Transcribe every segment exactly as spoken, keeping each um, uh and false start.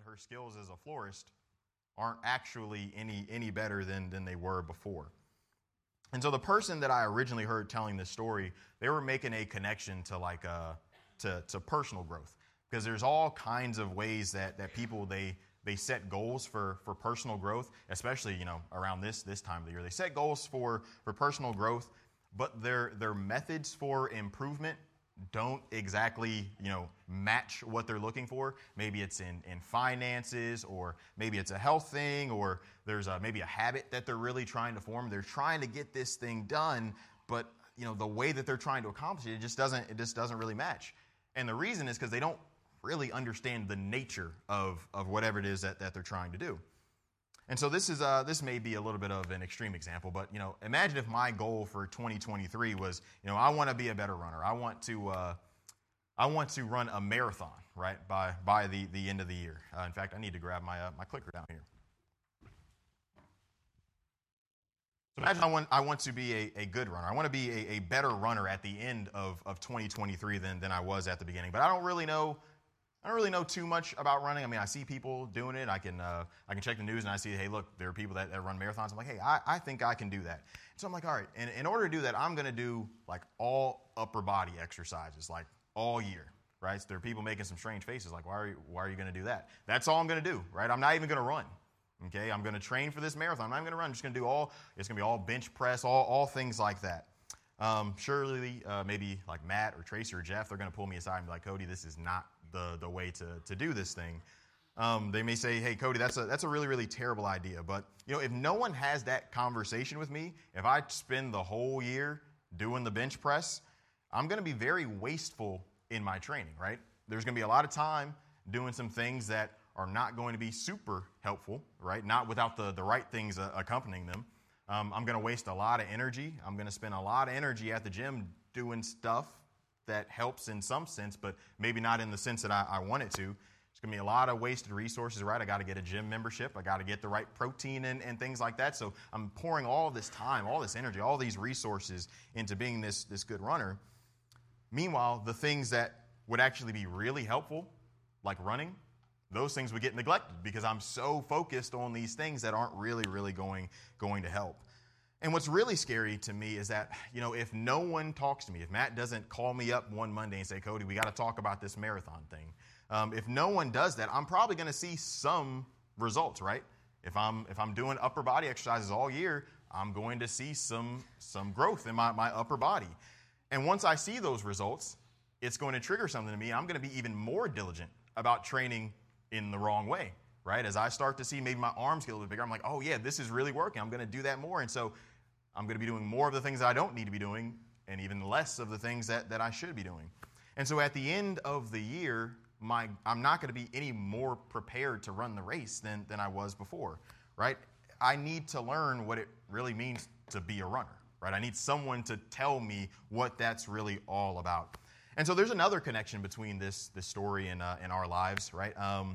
but her skills as a florist aren't actually any any better than, than they were before. And so the person that I originally heard telling this story, they were making a connection to like uh, to, to personal growth. Because there's all kinds of ways that, that people, they they set goals for, for personal growth, especially, you know, around this this time of the year. They set goals for, for personal growth, but their their methods for improvement don't exactly, you know, match what they're looking for. Maybe it's in, in finances, or maybe it's a health thing, or there's a, maybe a habit that they're really trying to form. They're trying to get this thing done, but, you know, the way that they're trying to accomplish it, it just doesn't, it just doesn't really match. And the reason is because they don't really understand the nature of, of whatever it is that, that they're trying to do. And so this is uh, this may be a little bit of an extreme example, but, you know, imagine if my goal for twenty twenty-three was, you know, I want to be a better runner. I want to uh, I want to run a marathon, right, by by the, the end of the year. Uh, in fact, I need to grab my uh, my clicker down here. So imagine I want I want to be a, a good runner. I want to be a, a better runner at the end of, of twenty twenty-three than than I was at the beginning. But I don't really know. I don't really know too much about running. I mean, I see people doing it. I can uh, I can check the news and I see, hey, look, there are people that, that run marathons. I'm like, hey, I, I think I can do that. So I'm like, all right, in, in order to do that, I'm going to do like all upper body exercises, like all year, right? So there are people making some strange faces, like, why are you, why are you going to do that? That's all I'm going to do, right? I'm not even going to run, okay? I'm going to train for this marathon. I'm not even going to run. I'm just going to do all, it's going to be all bench press, all, all things like that. Um, surely, uh, maybe like Matt or Tracy or Jeff, they're going to pull me aside and be like, Cody, this is not the the way to, to do this thing. Um, they may say, hey, Cody, that's a that's a really, really terrible idea. But, you know, if no one has that conversation with me, if I spend the whole year doing the bench press, I'm going to be very wasteful in my training, right? There's going to be a lot of time doing some things that are not going to be super helpful, right? Not without the, the right things uh, accompanying them. Um, I'm going to waste a lot of energy. I'm going to spend a lot of energy at the gym doing stuff that helps in some sense, but maybe not in the sense that I, I want it to. There's going to be a lot of wasted resources, right? I got to get a gym membership. I got to get the right protein and, and things like that. So I'm pouring all this time, all this energy, all these resources into being this, this good runner. Meanwhile, the things that would actually be really helpful, like running, those things would get neglected because I'm so focused on these things that aren't really, really going, going to help. And what's really scary to me is that, you know, if no one talks to me, if Matt doesn't call me up one Monday and say, Cody, we got to talk about this marathon thing. Um, if no one does that, I'm probably going to see some results, right? If I'm if I'm doing upper body exercises all year, I'm going to see some some growth in my, my upper body. And once I see those results, it's going to trigger something to me. I'm going to be even more diligent about training in the wrong way, right? As I start to see maybe my arms get a little bit bigger, I'm like, oh yeah, this is really working. I'm going to do that more. And so I'm going to be doing more of the things that I don't need to be doing and even less of the things that, that I should be doing. And so at the end of the year, my I'm not going to be any more prepared to run the race than, than I was before, right? I need to learn what it really means to be a runner, right? I need someone to tell me what that's really all about. And so there's another connection between this, this story and, uh, and our lives, right? Um,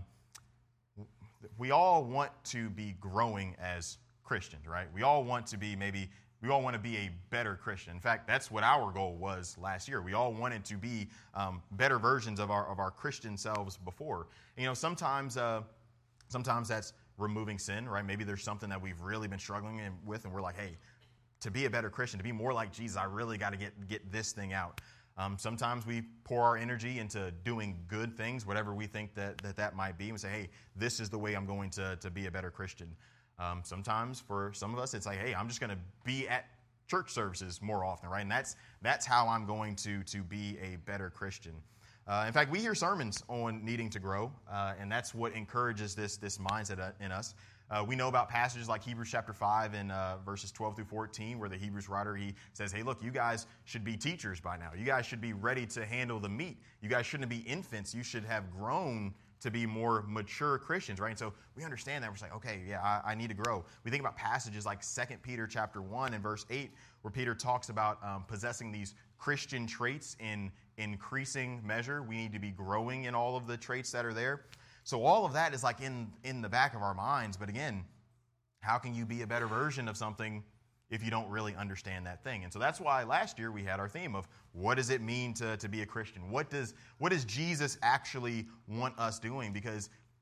we all want to be growing as Christians, right? We all want to be maybe... We all want to be a better Christian. In fact, that's what our goal was last year. We all wanted to be um, better versions of our of our Christian selves before. And, you know, sometimes uh, sometimes that's removing sin, right? Maybe there's something that we've really been struggling with, and we're like, hey, to be a better Christian, to be more like Jesus, I really got to get get this thing out. Um, sometimes we pour our energy into doing good things, whatever we think that that, that might be, and we say, hey, this is the way I'm going to, to be a better Christian. Um, sometimes for some of us, it's like, hey, I'm just going to be at church services more often, right? And that's that's how I'm going to, to be a better Christian. Uh, in fact, we hear sermons on needing to grow, uh, and that's what encourages this, this mindset in us. Uh, we know about passages like Hebrews chapter five and uh, verses twelve through fourteen, where the Hebrews writer, he says, hey, look, you guys should be teachers by now. You guys should be ready to handle the meat. You guys shouldn't be infants. You should have grown to be more mature Christians, right? And so we understand that. We're like, okay, yeah, I, I need to grow. We think about passages like Second Peter chapter one and verse eight, where Peter talks about um, possessing these Christian traits in increasing measure. We need to be growing in all of the traits that are there. So all of that is like in, in the back of our minds. But again, how can you be a better version of something if you don't really understand that thing? And so that's why last year we had our theme of what does it mean to, to be a Christian? What does what does Jesus actually want us doing? Because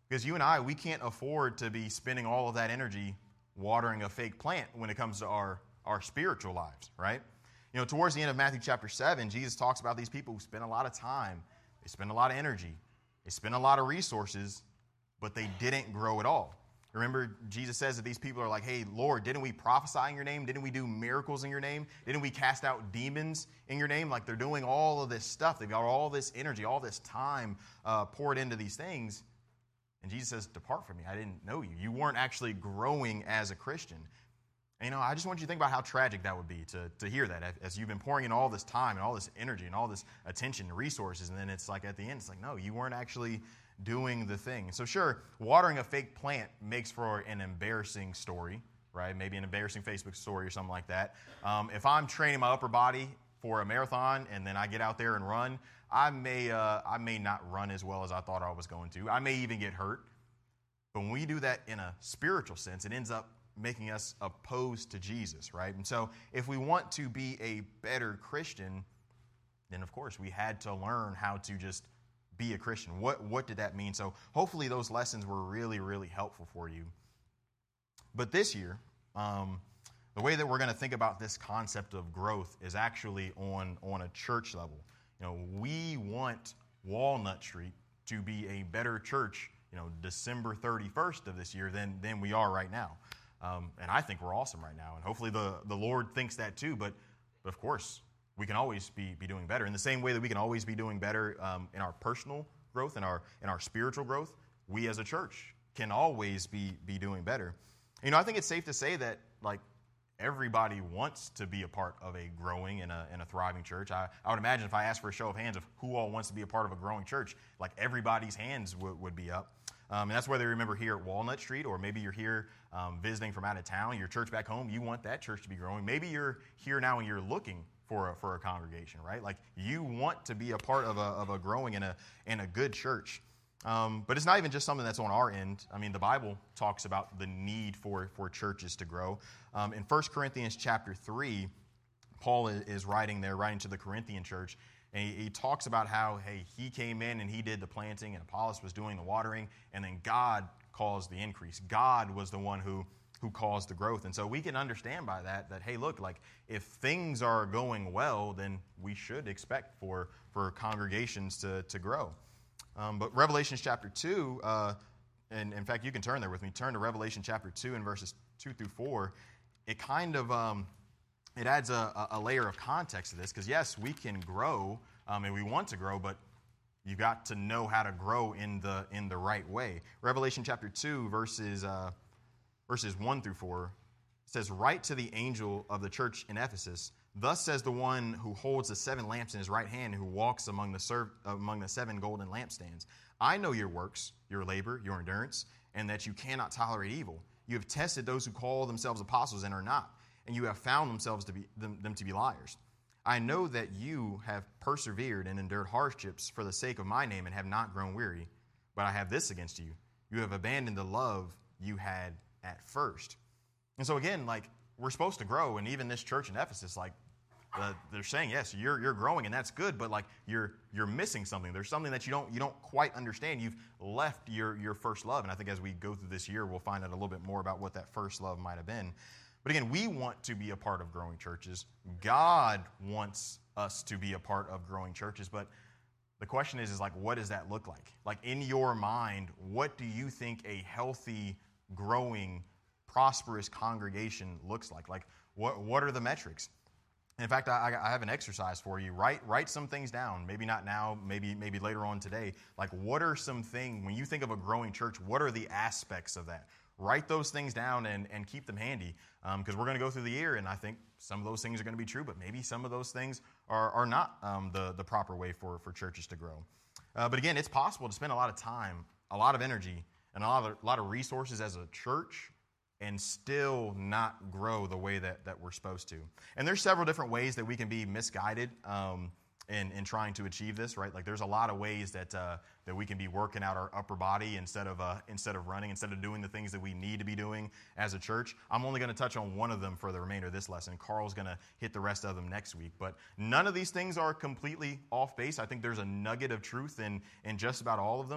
Because you and I, we can't afford to be spending all of that energy watering a fake plant when it comes to our, our spiritual lives, right? You know, towards the end of Matthew chapter seven, Jesus talks about these people who spend a lot of time, they spend a lot of energy, they spend a lot of resources, but they didn't grow at all. Remember, Jesus says that these people are like, hey, Lord, didn't we prophesy in your name? Didn't we do miracles in your name? Didn't we cast out demons in your name? Like, they're doing all of this stuff. They've got all this energy, all this time uh, poured into these things. And Jesus says, depart from me. I didn't know you. You weren't actually growing as a Christian. And, you know, I just want you to think about how tragic that would be to, to hear that as you've been pouring in all this time and all this energy and all this attention and resources. And then it's like at the end, it's like, no, you weren't actually doing the thing. So sure, watering a fake plant makes for an embarrassing story, right? Maybe an embarrassing Facebook story or something like that. Um, if I'm training my upper body for a marathon and then I get out there and run, I may uh, I may not run as well as I thought I was going to. I may even get hurt. But when we do that in a spiritual sense, it ends up making us opposed to Jesus, right? And so if we want to be a better Christian, then of course we had to learn how to just be a Christian. What what did that mean? So hopefully those lessons were really, really helpful for you. But this year, um, the way that we're going to think about this concept of growth is actually on, on a church level. You know, we want Walnut Street to be a better church, you know, December thirty-first of this year than, than we are right now. Um, and I think we're awesome right now. And hopefully the, the Lord thinks that too. But, but of course, we can always be, be doing better. In the same way that we can always be doing better um, in our personal growth, in our in our spiritual growth, we as a church can always be be doing better. You know, I think it's safe to say that, like, everybody wants to be a part of a growing and a, and a thriving church. I, I would imagine if I asked for a show of hands of who all wants to be a part of a growing church, like everybody's hands w- would be up. Um, and that's whether you remember here at Walnut Street or maybe you're here um, visiting from out of town, your church back home, you want that church to be growing. Maybe you're here now and you're looking for a, for a congregation, right? Like you want to be a part of a, of a growing and a, and a good church. Um, but it's not even just something that's on our end. I mean, the Bible talks about the need for, for churches to grow. Um, in First Corinthians chapter three, Paul is writing there, writing to the Corinthian church, and he, he talks about how, hey, he came in and he did the planting, and Apollos was doing the watering, and then God caused the increase. God was the one who, who caused the growth. And so we can understand by that, that, hey, look, like if things are going well, then we should expect for, for congregations to, to grow. Um, but Revelation chapter two, uh, and in fact, you can turn there with me. Turn to Revelation chapter two and verses two through four. It kind of um, it adds a, a layer of context to this because yes, we can grow um, and we want to grow, but you got to know how to grow in the in the right way. Revelation chapter two, verses uh, verses one through four says, "Write to the angel of the church in Ephesus. Thus says the one who holds the seven lamps in his right hand, and who walks among the serv- among the seven golden lampstands. I know your works, your labor, your endurance, and that you cannot tolerate evil. You have tested those who call themselves apostles and are not, and you have found themselves to be them, them to be liars. I know that you have persevered and endured hardships for the sake of my name and have not grown weary. But I have this against you: you have abandoned the love you had at first." And so again, like, we're supposed to grow, and even this church in Ephesus, like, Uh, they're saying, yes, you're you're growing, and that's good, but like you're you're missing something. There's something that you don't you don't quite understand. You've left your your first love, and I think as we go through this year, we'll find out a little bit more about what that first love might have been. But again, we want to be a part of growing churches. God wants us to be a part of growing churches, but the question is, is like, what does that look like? Like in your mind, what do you think a healthy, growing, prosperous congregation looks like? Like, what what are the metrics? In fact, I, I have an exercise for you. Write write some things down. Maybe not now, maybe maybe later on today. Like, what are some things, when you think of a growing church, what are the aspects of that? Write those things down and, and keep them handy, because um, we're going to go through the year, and I think some of those things are going to be true, but maybe some of those things are, are not um, the, the proper way for, for churches to grow. Uh, but again, it's possible to spend a lot of time, a lot of energy, and a lot of, a lot of resources as a church and still not grow the way that, that we're supposed to. And there's several different ways that we can be misguided um, in, in trying to achieve this, right? Like there's a lot of ways that uh, that we can be working out our upper body instead of uh, instead of running, instead of doing the things that we need to be doing as a church. I'm only going to touch on one of them for the remainder of this lesson. Carl's going to hit the rest of them next week. But none of these things are completely off base. I think there's a nugget of truth in, in just about all of them.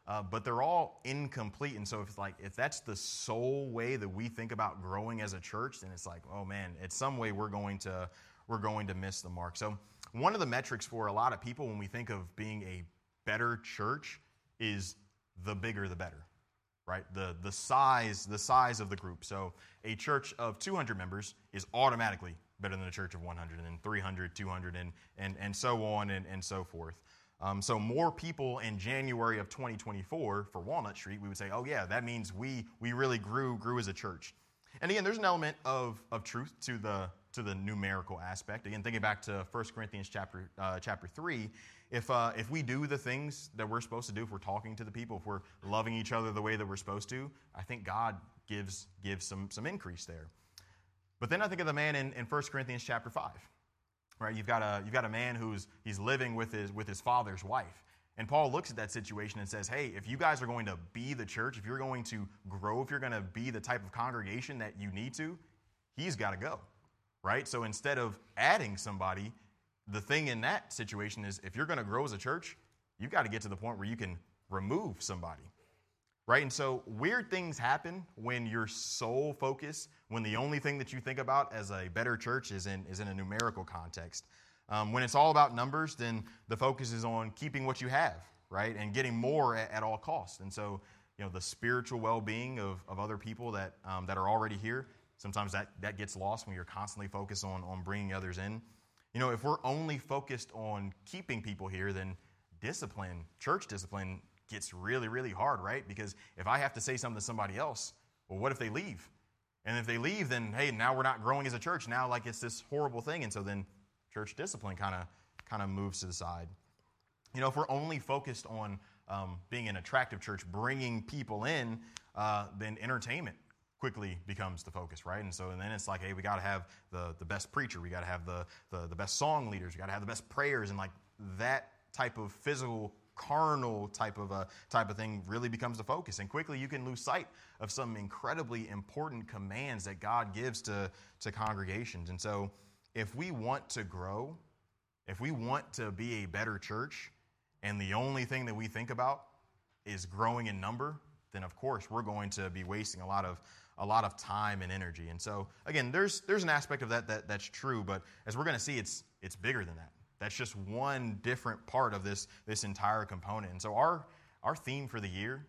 uh, but they're all incomplete. And so if like if that's the sole way that we think about growing as a church, then it's like, oh man, it's some way we're going to we're going to miss the mark. So one of the metrics for a lot of people when we think of being a better church is the bigger the better, right? The the size the size of the group. So a church of two hundred members is automatically better than a church of one hundred, and then three hundred, two hundred, and and and so on and, and so forth. Um, so more people in January of twenty twenty-four for Walnut Street, we would say, oh yeah, that means we we really grew grew as a church. And again, there's an element of of truth to the to the numerical aspect. Again, thinking back to First Corinthians chapter uh, chapter three, if uh, if we do the things that we're supposed to do, if we're talking to the people, if we're loving each other the way that we're supposed to, I think God gives gives some some increase there. But then I think of the man in, in First Corinthians chapter five. Right, you've got a you've got a man who's he's living with his with his father's wife, and Paul looks at that situation and says, "Hey, if you guys are going to be the church, if you're going to grow, if you're going to be the type of congregation that you need to, he's got to go." Right, so instead of adding somebody, the thing in that situation is if you're going to grow as a church, you've got to get to the point where you can remove somebody. Right, and so weird things happen when your sole focus, when the only thing that you think about as a better church is in is in a numerical context. Um, when it's all about numbers, then the focus is on keeping what you have, right, and getting more at, at all costs. And so, you know, the spiritual well-being of, of other people that um, that are already here, sometimes that, that gets lost when you're constantly focused on on bringing others in. You know, if we're only focused on keeping people here, then discipline, church discipline, gets really, really hard, right? Because if I have to say something to somebody else, well, what if they leave? And if they leave, then, hey, now we're not growing as a church. Now, like, it's this horrible thing. And so then church discipline kind of kind of moves to the side. You know, if we're only focused on um, being an attractive church, bringing people in, uh, then entertainment quickly becomes the focus, right? And so and then it's like, hey, we got to have the, the best preacher. We got to have the, the, the best song leaders. We got to have the best prayers. And, like, that type of physical carnal type of a type of thing really becomes the focus, and quickly you can lose sight of some incredibly important commands that God gives to to congregations. And so, if we want to grow, if we want to be a better church, and the only thing that we think about is growing in number, then of course we're going to be wasting a lot of a lot of time and energy. And so, again, there's there's an aspect of that that that's true, but as we're going to see, it's it's bigger than that. That's just one different part of this, this entire component. And so our, our theme for the year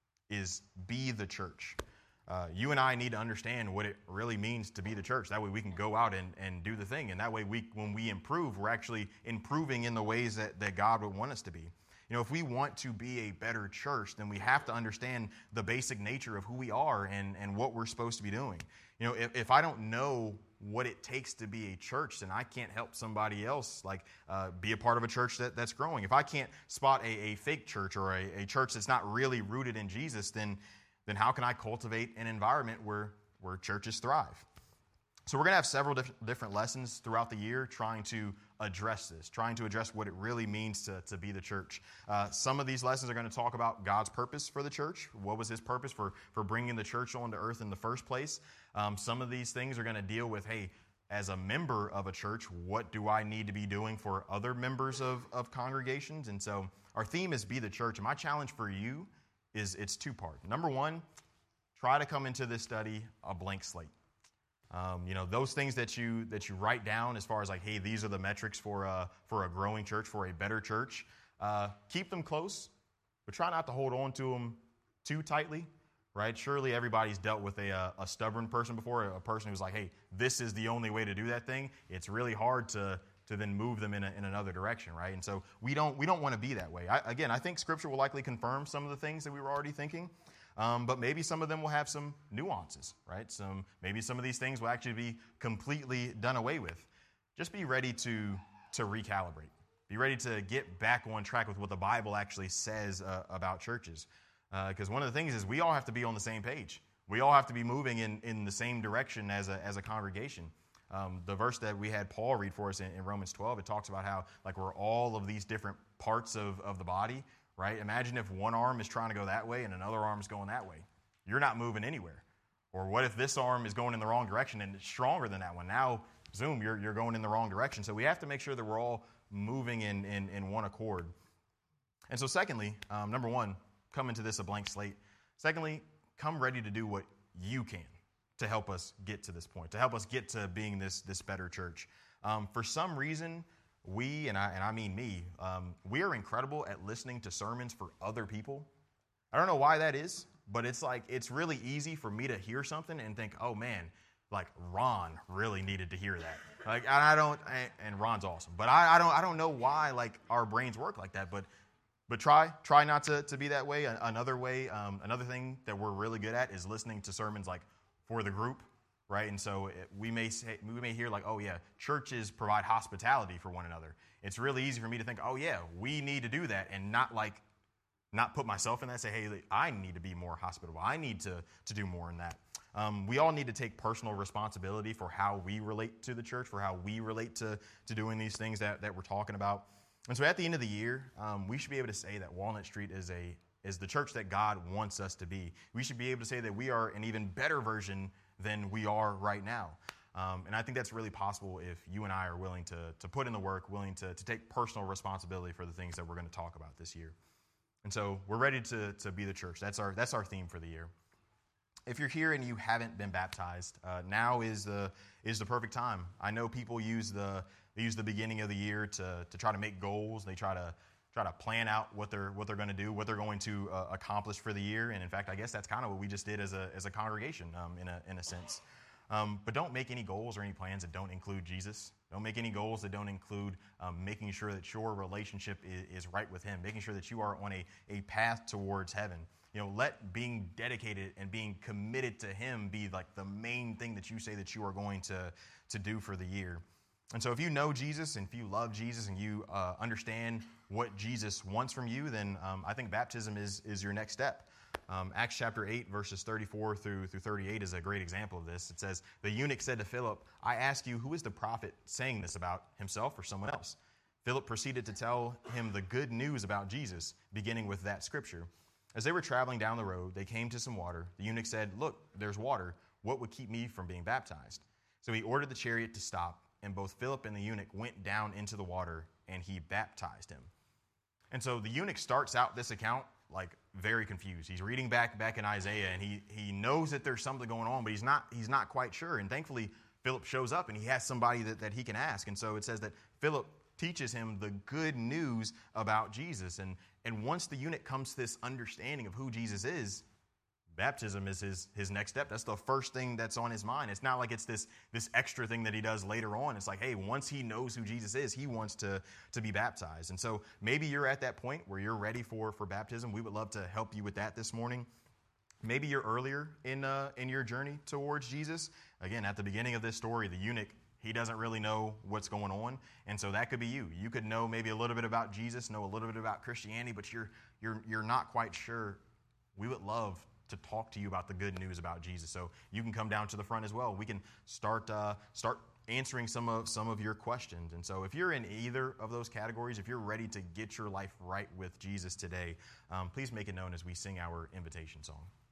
is be the church. Uh, you and I need to understand what it really means to be the church. That way we can go out and, and do the thing. And that way we, when we improve, we're actually improving in the ways that, that God would want us to be. You know, if we want to be a better church, then we have to understand the basic nature of who we are and, and what we're supposed to be doing. You know, if, if I don't know what it takes to be a church, then I can't help somebody else like uh, be a part of a church that, that's growing. If I can't spot a, a fake church or a, a church that's not really rooted in Jesus, then then how can I cultivate an environment where where churches thrive? So we're going to have several diff- different lessons throughout the year trying to address this, trying to address what it really means to, to be the church. Uh, some of these lessons are going to talk about God's purpose for the church. What was his purpose for, for bringing the church onto earth in the first place? Um, some of these things are going to deal with, hey, as a member of a church, what do I need to be doing for other members of, of congregations? And so our theme is be the church. And my challenge for you is it's two-part. Number one, try to come into this study a blank slate. Um, you know, those things that you that you write down as far as like, hey, these are the metrics for a, for a growing church, for a better church. Uh, keep them close, but try not to hold on to them too tightly, right? Surely everybody's dealt with a, a stubborn person before, a person who's like, hey, this is the only way to do that thing. It's really hard to to then move them in, a, in another direction, right? And so we don't we don't want to be that way. I, again, I think Scripture will likely confirm some of the things that we were already thinking. Um, but maybe some of them will have some nuances, right? Some maybe some of these things will actually be completely done away with. Just be ready to to recalibrate. Be ready to get back on track with what the Bible actually says uh, about churches. Because uh, one of the things is we all have to be on the same page. We all have to be moving in, in the same direction as a as a congregation. Um, the verse that we had Paul read for us in, in Romans twelve, it talks about how like we're all of these different parts of, of the body. Right? Imagine if one arm is trying to go that way and another arm is going that way. You're not moving anywhere. Or what if this arm is going in the wrong direction and it's stronger than that one? Now, zoom, you're, you're going in the wrong direction. So we have to make sure that we're all moving in, in, in one accord. And so secondly, um, number one, come into this a blank slate. Secondly, come ready to do what you can to help us get to this point, to help us get to being this, this better church. Um, for some reason, we, and I, and I mean me, um, we are incredible at listening to sermons for other people. I don't know why that is, but it's like, it's really easy for me to hear something and think, oh man, like Ron really needed to hear that. Like, and I don't, and Ron's awesome, but I, I don't, I don't know why like our brains work like that, but But try, try not to, to be that way. Another way, um, another thing that we're really good at is listening to sermons like for the group, right? And so it, we may say, we may hear like, oh yeah, churches provide hospitality for one another. It's really easy for me to think, oh yeah, we need to do that, and not like, not put myself in that. Say, hey, I need to be more hospitable. I need to to do more in that. Um, we all need to take personal responsibility for how we relate to the church, for how we relate to to doing these things that that we're talking about. And so at the end of the year, um, we should be able to say that Walnut Street is a is the church that God wants us to be. We should be able to say that we are an even better version than we are right now. Um, and I think that's really possible if you and I are willing to, to put in the work, willing to, to take personal responsibility for the things that we're going to talk about this year. And so we're ready to, to be the church. That's our that's our theme for the year. If you're here and you haven't been baptized, uh, now is the is the perfect time. I know people use the they use the beginning of the year to to try to make goals. They try to try to plan out what they're what they're going to do, what they're going to uh, accomplish for the year. And in fact, I guess that's kind of what we just did as a as a congregation, um, in a in a sense. Um, but don't make any goals or any plans that don't include Jesus. Don't make any goals that don't include um, making sure that your relationship is, is right with Him, making sure that you are on a a path towards heaven. You know, let being dedicated and being committed to Him be like the main thing that you say that you are going to, to do for the year. And so if you know Jesus and if you love Jesus and you uh, understand what Jesus wants from you, then um, I think baptism is, is your next step. Um, Acts chapter eight, verses thirty-four through, through thirty-eight is a great example of this. It says, the eunuch said to Philip, I ask you, who is the prophet saying this about himself or someone else? Philip proceeded to tell him the good news about Jesus, beginning with that scripture. As they were traveling down the road, they came to some water. The eunuch said, look, there's water. What would keep me from being baptized? So he ordered the chariot to stop, and both Philip and the eunuch went down into the water, and he baptized him. And so the eunuch starts out this account like very confused. He's reading back back in Isaiah, and he he knows that there's something going on, but he's not he's not quite sure. And thankfully, Philip shows up, and he has somebody that, that he can ask. And so it says that Philip teaches him the good news about Jesus. And and once the eunuch comes to this understanding of who Jesus is, baptism is his, his next step. That's the first thing that's on his mind. It's not like it's this, this extra thing that he does later on. It's like, hey, once he knows who Jesus is, he wants to, to be baptized. And so maybe you're at that point where you're ready for, for baptism. We would love to help you with that this morning. Maybe you're earlier in uh, in your journey towards Jesus. Again, at the beginning of this story, the eunuch, he doesn't really know what's going on, and so that could be you. You could know maybe a little bit about Jesus, know a little bit about Christianity, but you're you're you're not quite sure. We would love to talk to you about the good news about Jesus. So you can come down to the front as well. We can start uh, start answering some of some of your questions. And so if you're in either of those categories, if you're ready to get your life right with Jesus today, um, please make it known as we sing our invitation song.